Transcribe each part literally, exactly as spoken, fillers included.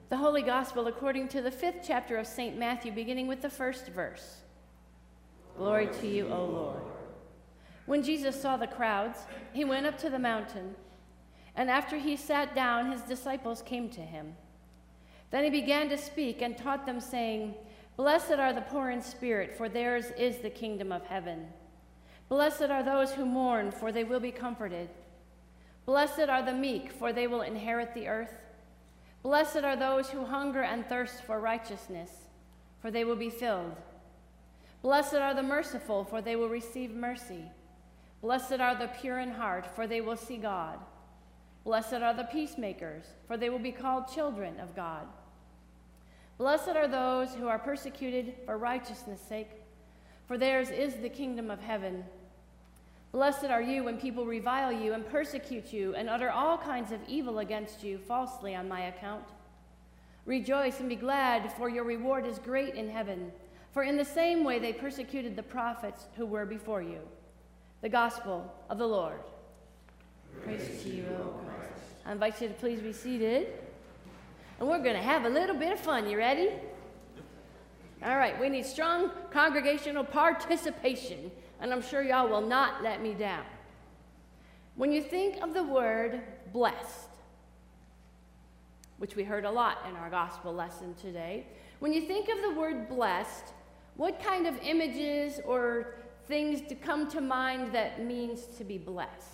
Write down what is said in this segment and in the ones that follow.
The Holy Gospel according to the fifth chapter of Saint Matthew, beginning with the first verse. Glory to you, O Lord. When Jesus saw the crowds, he went up to the mountain, and after he sat down, his disciples came to him. Then he began to speak and taught them, saying, Blessed are the poor in spirit, for theirs is the kingdom of heaven. Blessed are those who mourn, for they will be comforted. Blessed are the meek, for they will inherit the earth. Blessed are those who hunger and thirst for righteousness, for they will be filled. Blessed are the merciful, for they will receive mercy. Blessed are the pure in heart, for they will see God. Blessed are the peacemakers, for they will be called children of God. Blessed are those who are persecuted for righteousness' sake, for theirs is the kingdom of heaven. Blessed are you when people revile you and persecute you and utter all kinds of evil against you falsely on my account. Rejoice and be glad, for your reward is great in heaven. For in the same way they persecuted the prophets who were before you. The Gospel of the Lord. Praise, Praise to you, O Christ. I invite you to please be seated. And we're going to have a little bit of fun. You ready? All right, we need strong congregational participation, and I'm sure y'all will not let me down. When you think of the word blessed, which we heard a lot in our gospel lesson today, when you think of the word blessed, what kind of images or things to come to mind that means to be blessed?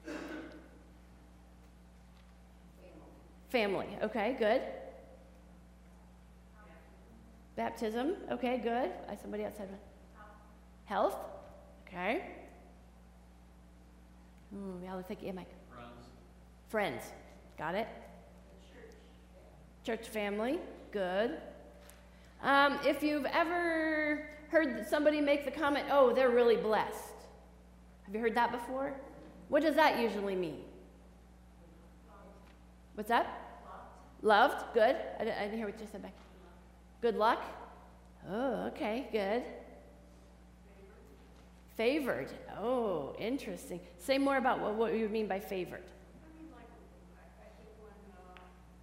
Family. Okay, good. Baptism. Okay, good. I somebody else said one. Health. Okay. Hmm, yeah, let's think. Yeah, Mike. Friends. Friends. Got it. Church. Church family. Good. Um, if you've ever heard somebody make the comment, "Oh, they're really blessed," have you heard that before? What does that usually mean? What's that? Loved. Loved. Good. I didn't, I didn't hear what you said back. Good luck. Oh, okay. Good. Favored. Favored. Oh, interesting. Say more about what, what you mean by favored. I mean, like, I, I think when uh,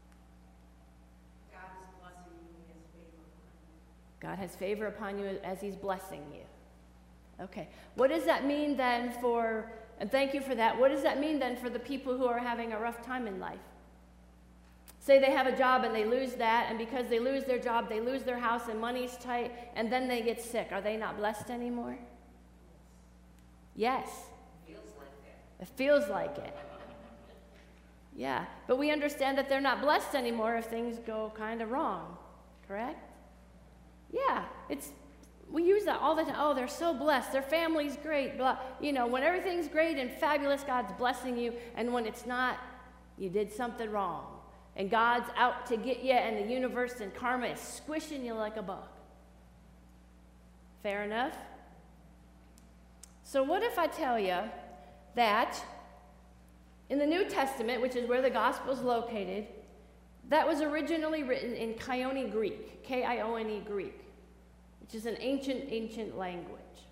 God is blessing you, He has favor upon you. God has favor upon you as He's blessing you. Okay. What does that mean then for, and thank you for that, what does that mean then for the people who are having a rough time in life? Say they have a job and they lose that, and because they lose their job, they lose their house and money's tight, and then they get sick. Are they not blessed anymore? Yes. Feels like that. It feels like it. Yeah. But we understand that they're not blessed anymore if things go kind of wrong. Correct? Yeah. It's we use that all the time. Oh, they're so blessed. Their family's great. Blah. You know, when everything's great and fabulous, God's blessing you, and when it's not, you did something wrong. And God's out to get you, and the universe and karma is squishing you like a bug. Fair enough? So what if I tell you that in the New Testament, which is where the gospel is located, that was originally written in Koine Greek, K I O N E Greek, which is an ancient, ancient language.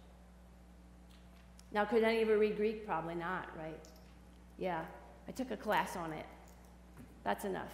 Now, could any of you read Greek? Probably not, right? Yeah, I took a class on it. That's enough.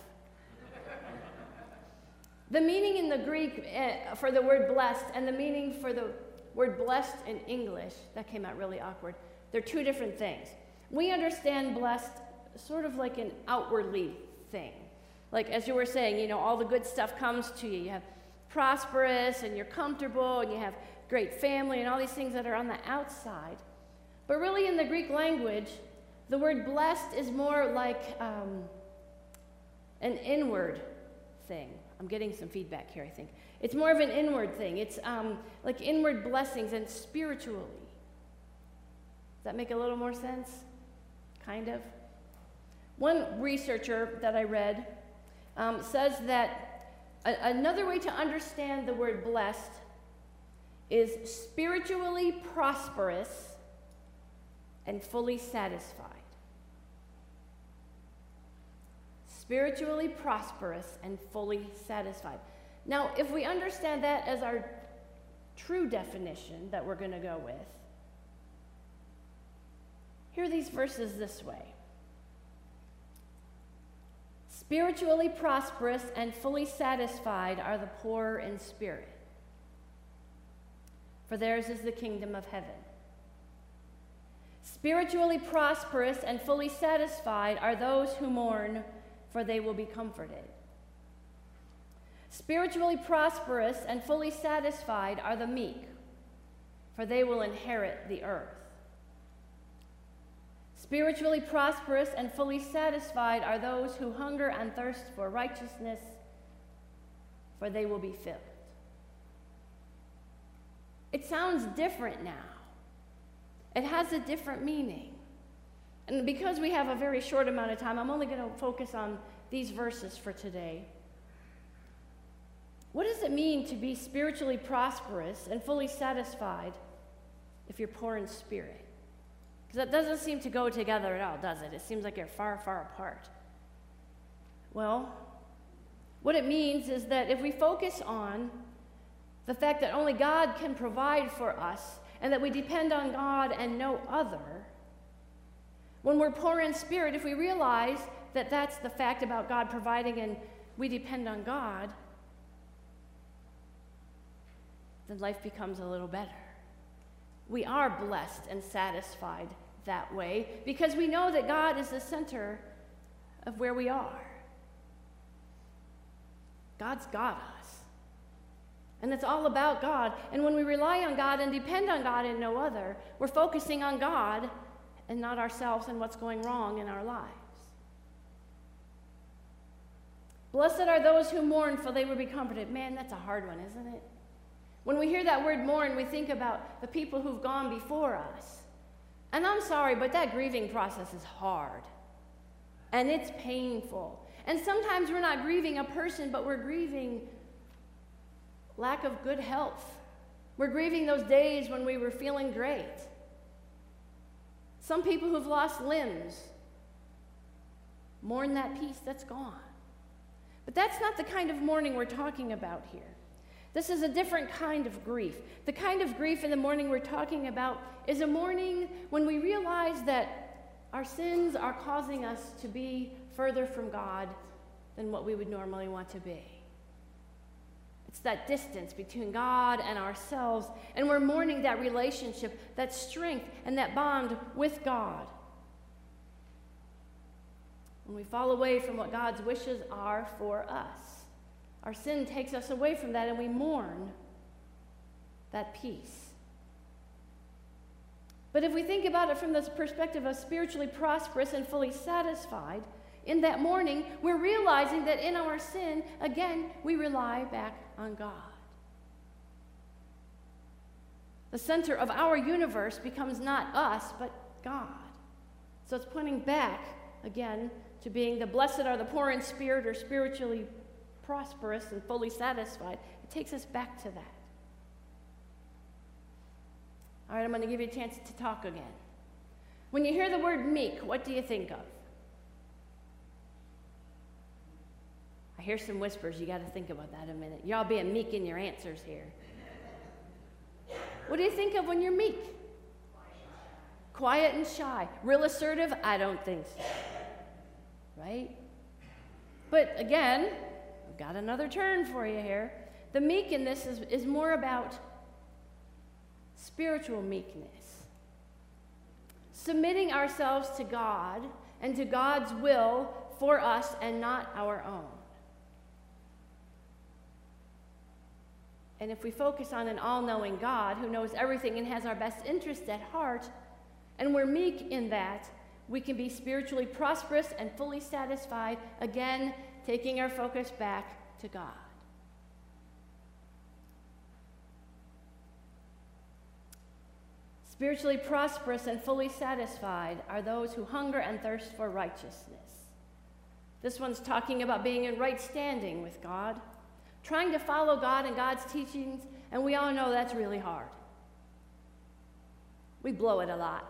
The meaning in the Greek uh, for the word blessed and the meaning for the word blessed in English, that came out really awkward. They're two different things. We understand blessed sort of like an outwardly thing. Like as you were saying, you know, all the good stuff comes to you. You have prosperous and you're comfortable and you have great family and all these things that are on the outside. But really in the Greek language, the word blessed is more like um, an inward thing. I'm getting some feedback here, I think. It's more of an inward thing. It's um, like inward blessings and spiritually. Does that make a little more sense? Kind of. One researcher that I read um, says that a- another way to understand the word blessed is spiritually prosperous and fully satisfied. Spiritually prosperous and fully satisfied. Now, if we understand that as our true definition that we're going to go with, hear these verses this way. Spiritually prosperous and fully satisfied are the poor in spirit, for theirs is the kingdom of heaven. Spiritually prosperous and fully satisfied are those who mourn, for they will be comforted. Spiritually prosperous and fully satisfied are the meek, for they will inherit the earth. Spiritually prosperous and fully satisfied are those who hunger and thirst for righteousness, for they will be filled. It sounds different now. It has a different meaning. And because we have a very short amount of time, I'm only going to focus on these verses for today. What does it mean to be spiritually prosperous and fully satisfied if you're poor in spirit? Because that doesn't seem to go together at all, does it? It seems like you're far, far apart. Well, what it means is that if we focus on the fact that only God can provide for us and that we depend on God and no other, when we're poor in spirit, if we realize that that's the fact about God providing and we depend on God, then life becomes a little better. We are blessed and satisfied that way because we know that God is the center of where we are. God's got us. And it's all about God. And when we rely on God and depend on God and no other, we're focusing on God and not ourselves and what's going wrong in our lives. Blessed are those who mourn, for they will be comforted. Man, that's a hard one, isn't it? When we hear that word mourn, we think about the people who've gone before us. And I'm sorry, but that grieving process is hard. And it's painful. And sometimes we're not grieving a person, but we're grieving lack of good health. We're grieving those days when we were feeling great. Some people who've lost limbs mourn that peace that's gone. But that's not the kind of mourning we're talking about here. This is a different kind of grief. The kind of grief in the mourning we're talking about is a mourning when we realize that our sins are causing us to be further from God than what we would normally want to be. It's that distance between God and ourselves, and we're mourning that relationship, that strength, and that bond with God. When we fall away from what God's wishes are for us, our sin takes us away from that, and we mourn that peace. But if we think about it from this perspective of spiritually prosperous and fully satisfied, in that mourning, we're realizing that in our sin, again, we rely back on God. The center of our universe becomes not us, but God. So it's pointing back, again, to being the blessed are the poor in spirit or spiritually prosperous and fully satisfied. It takes us back to that. All right, I'm going to give you a chance to talk again. When you hear the word meek, what do you think of? I hear some whispers. You got to think about that a minute. Y'all being meek in your answers here. What do you think of when you're meek? Quiet and shy. Real assertive? I don't think so. Right? But again, I've got another turn for you here. The meek in this is, is more about spiritual meekness. Submitting ourselves to God and to God's will for us and not our own. And if we focus on an all-knowing God who knows everything and has our best interest at heart, and we're meek in that, we can be spiritually prosperous and fully satisfied, again, taking our focus back to God. Spiritually prosperous and fully satisfied are those who hunger and thirst for righteousness. This one's talking about being in right standing with God, trying to follow God and God's teachings, and we all know that's really hard. We blow it a lot.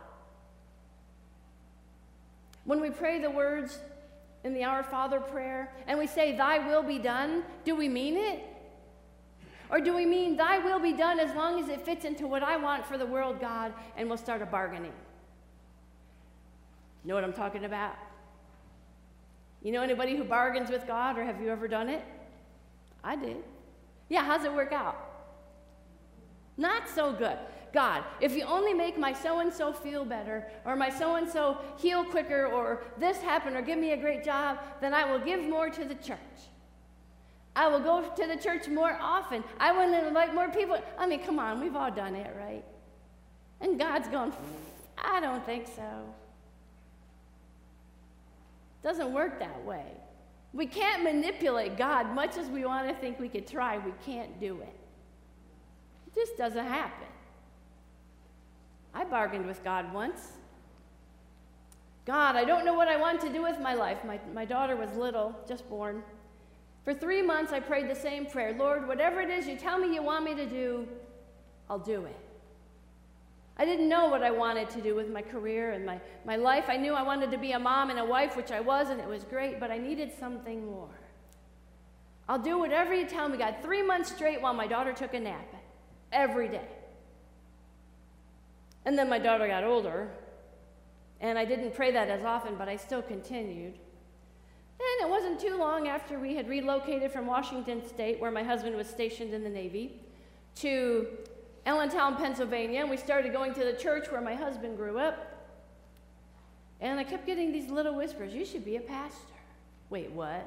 When we pray the words in the Our Father prayer and we say, "Thy will be done," do we mean it? Or do we mean, "Thy will be done as long as it fits into what I want for the world, God," and we'll start a bargaining? You know what I'm talking about? You know anybody who bargains with God, or have you ever done it? I did. Yeah, how's it work out? Not so good. God, if you only make my so-and-so feel better, or my so-and-so heal quicker, or this happen, or give me a great job, then I will give more to the church. I will go to the church more often. I will invite more people. I mean, come on, we've all done it, right? And God's going, I don't think so. Doesn't work that way. We can't manipulate God much as we want to think we could try. We can't do it. It just doesn't happen. I bargained with God once. God, I don't know what I want to do with my life. My, my daughter was little, just born. For three months, I prayed the same prayer. Lord, whatever it is you tell me you want me to do, I'll do it. I didn't know what I wanted to do with my career and my, my life. I knew I wanted to be a mom and a wife, which I was, and it was great, but I needed something more. I'll do whatever you tell me, God. Three months straight while my daughter took a nap every day. And then my daughter got older, and I didn't pray that as often, but I still continued. And it wasn't too long after we had relocated from Washington State, where my husband was stationed in the Navy, to Allentown, Pennsylvania, and we started going to the church where my husband grew up. And I kept getting these little whispers, you should be a pastor. Wait, what?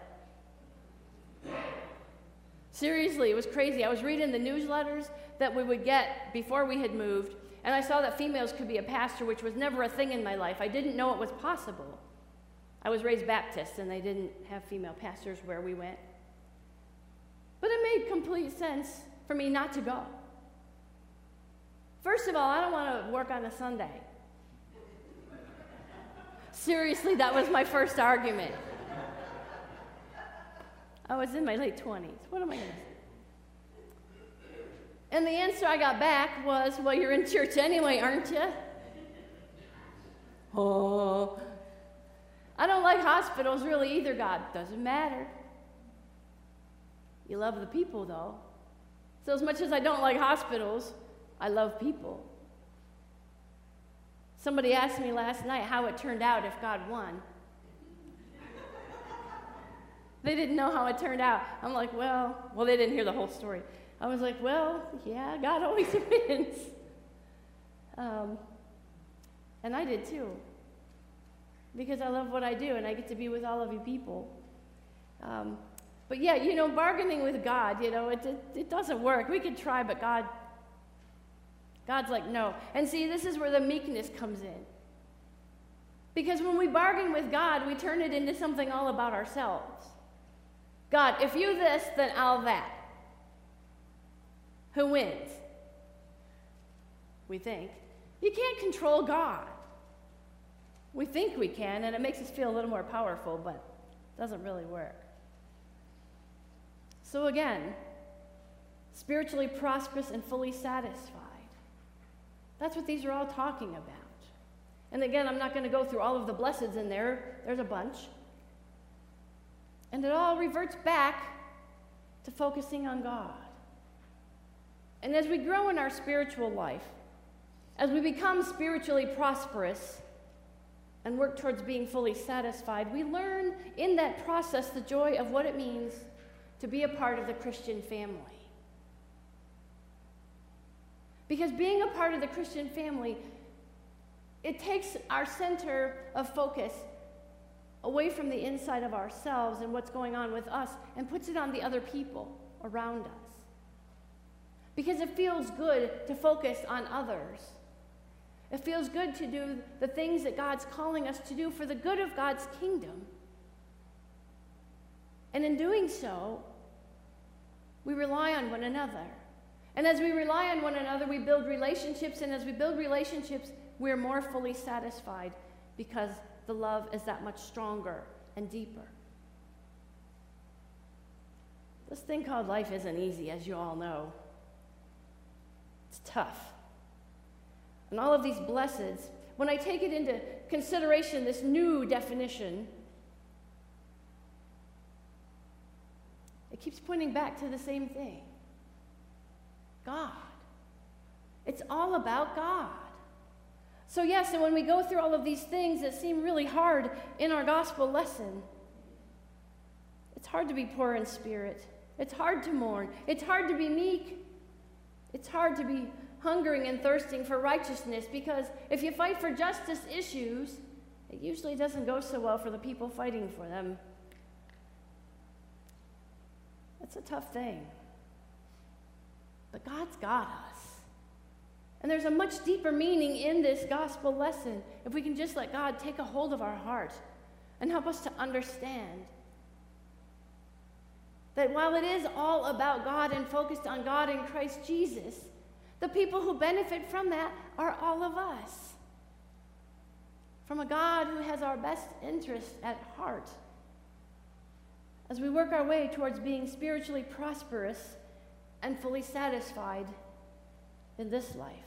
Seriously, it was crazy. I was reading the newsletters that we would get before we had moved, and I saw that females could be a pastor, which was never a thing in my life. I didn't know it was possible. I was raised Baptist, and they didn't have female pastors where we went. But it made complete sense for me not to go. First of all, I don't want to work on a Sunday. Seriously, that was my first argument. I was in my late twenties. What am I going to say? And the answer I got back was, well, you're in church anyway, aren't you? Oh. I don't like hospitals really either, God. Doesn't matter. You love the people, though. So as much as I don't like hospitals, I love people. Somebody asked me last night how it turned out if God won. They didn't know how it turned out. I'm like, well, well, they didn't hear the whole story. I was like, well, yeah, God always wins. Um, and I did too. Because I love what I do, and I get to be with all of you people. Um, but yeah, you know, bargaining with God, you know, it, it, it doesn't work. We could try, but God, God's like, no. And see, this is where the meekness comes in. Because when we bargain with God, we turn it into something all about ourselves. God, if you this, then I'll that. Who wins? We think. You can't control God. We think we can, and it makes us feel a little more powerful, but it doesn't really work. So again, spiritually prosperous and fully satisfied. That's what these are all talking about. And again, I'm not going to go through all of the blesseds in there. There's a bunch. And it all reverts back to focusing on God. And as we grow in our spiritual life, as we become spiritually prosperous and work towards being fully satisfied, we learn in that process the joy of what it means to be a part of the Christian family. Because being a part of the Christian family, it takes our center of focus away from the inside of ourselves and what's going on with us and puts it on the other people around us. Because it feels good to focus on others. It feels good to do the things that God's calling us to do for the good of God's kingdom. And in doing so, we rely on one another. And as we rely on one another, we build relationships. And as we build relationships, we're more fully satisfied because the love is that much stronger and deeper. This thing called life isn't easy, as you all know. It's tough. And all of these blesseds, when I take it into consideration, this new definition, it keeps pointing back to the same thing. God. It's all about God. So yes, and when we go through all of these things that seem really hard in our gospel lesson, It's hard to be poor in spirit. It's hard to mourn. It's hard to be meek. It's hard to be hungering and thirsting for righteousness, because if you fight for justice issues, it usually doesn't go so well for the people fighting for them. It's a tough thing. But God's got us. And there's a much deeper meaning in this gospel lesson if we can just let God take a hold of our heart and help us to understand that while it is all about God and focused on God in Christ Jesus, the people who benefit from that are all of us. From a God who has our best interests at heart, as we work our way towards being spiritually prosperous and fully satisfied in this life.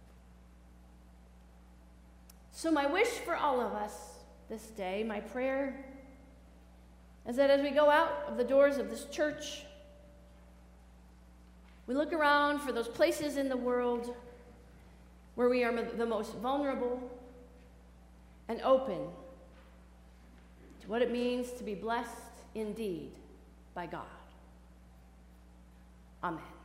So my wish for all of us this day, my prayer, is that as we go out of the doors of this church, we look around for those places in the world where we are the most vulnerable and open to what it means to be blessed indeed by God. Amen.